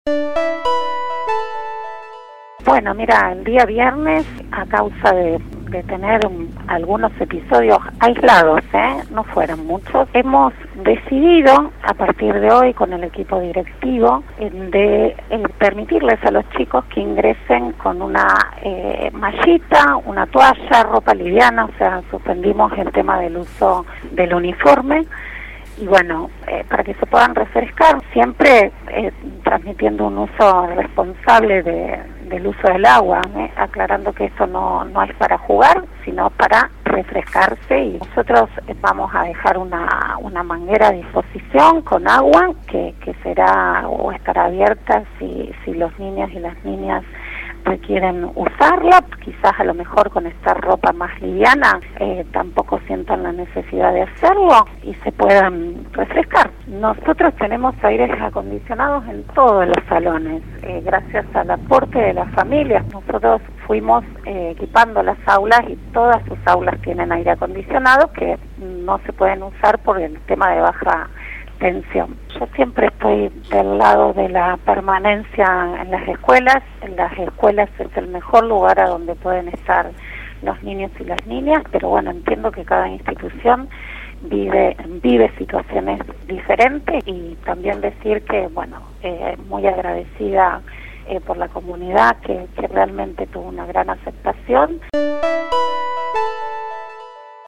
Bueno, mira, el día viernes, a causa de tener algunos episodios aislados, no fueron muchos, hemos decidido, a partir de hoy con el equipo directivo, de permitirles a los chicos que ingresen con una mallita, una toalla, ropa liviana, o sea, suspendimos el tema del uso del uniforme. Y bueno, para que se puedan refrescar, siempre transmitiendo un uso responsable del uso del agua, aclarando que eso no es para jugar, sino para refrescarse. Y nosotros vamos a dejar una manguera a disposición con agua que será o estará abierta si los niños y las niñas requieren usarla. Quizás a lo mejor con esta ropa más liviana tampoco sientan la necesidad de hacerlo y se puedan refrescar. Nosotros tenemos aires acondicionados en todos los salones, gracias al aporte de las familias. Nosotros fuimos equipando las aulas y todas sus aulas tienen aire acondicionado que no se pueden usar por el tema de baja tensión. Yo siempre estoy del lado de la permanencia en las escuelas. En las escuelas es el mejor lugar a donde pueden estar los niños y las niñas, pero bueno, entiendo que cada institución vive situaciones diferentes. Y también decir que, bueno, muy agradecida por la comunidad que realmente tuvo una gran aceptación.